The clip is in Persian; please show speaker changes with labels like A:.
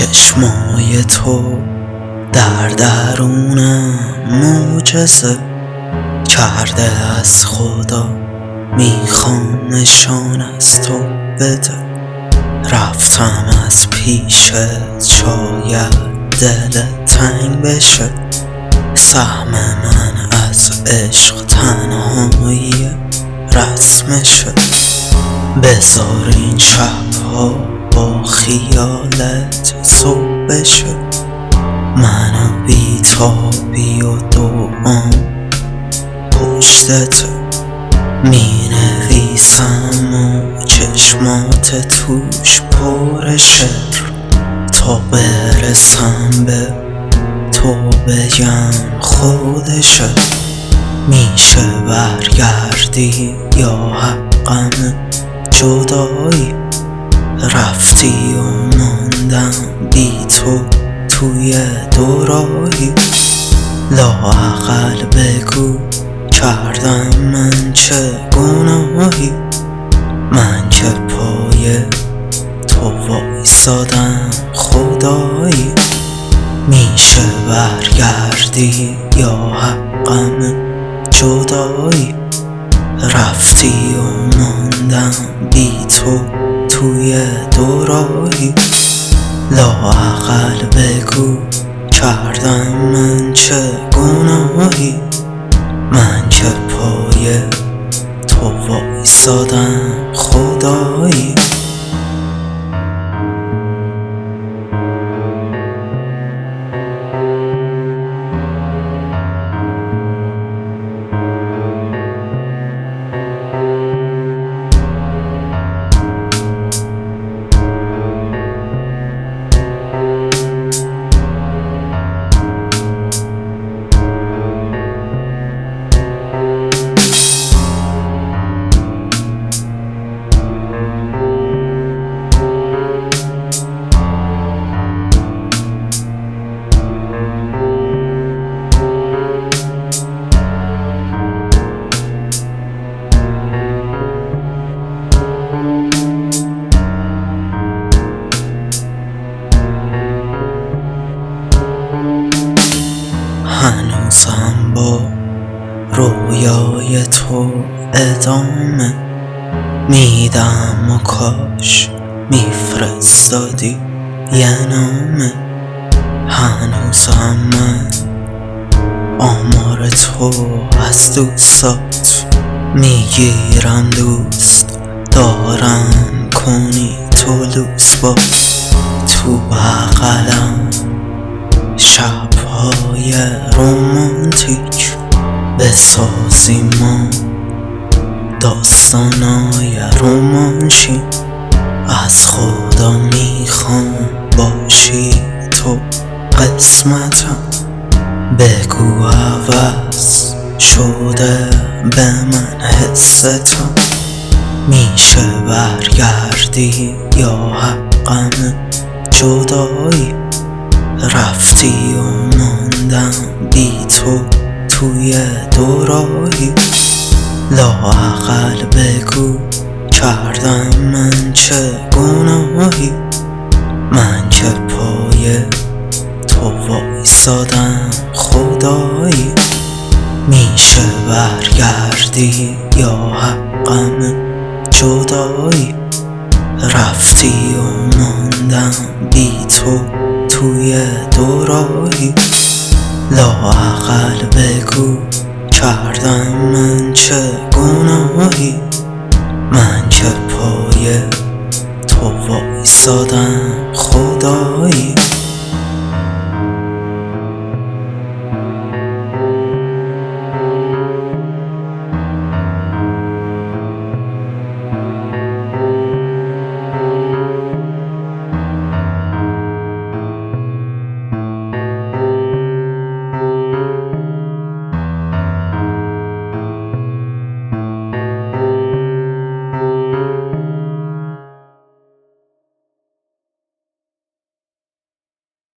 A: چشمای تو در درونم معجزه کرده از خدا، میخوام نشان از تو بده. رفتم از پیشت شاید دلت تنگ بشه، سهم من از عشق تنهایی رسمشه. بذار این شبها با خیالت صبح بشه، منو بیتابی و دوام پشتت می نویسم و چشمات توش پر شعر، تا برسم به تو بگم خودشه. میشه برگردی یا حقم جدایی، رفتی و ماندم بی تو توی دورایی. لااقل بگو کردم من چه گناهی، من که پای تو وایسادم خدایی. میشه برگردی یا حقم جدایی، رفتی و ماندم بی تو توی دورایی. لااقل بگو کردم من چه گناهی، من که پای تو وایسادم خدایی. هنوزم با رویای تو ادامه میدم و کاش میفرستادی یه نامه. هنوزم من آمار تو از دوستات میگیرم، دوست دارم کنی تو لوس باش تو بغلم. شب‌های رومانتیک بسازیم ما داستانای رومانشیم، از خدا میخوام باشی تو قسمتم. بگو عوض شده به من حستم، میشه برگردی یا حقم جدایی، رفتی و ماندم بی تو توی دورایی. لااقل بگو کردم من چه گناهی، من که پای تو وایسادم خدایی. میشه برگردی یا حقم جدایی، رفتی و ماندم بی تو توی دورایی. لااقل بگو کردم من چه گناهی، من که پای تو وایسادم خدایی.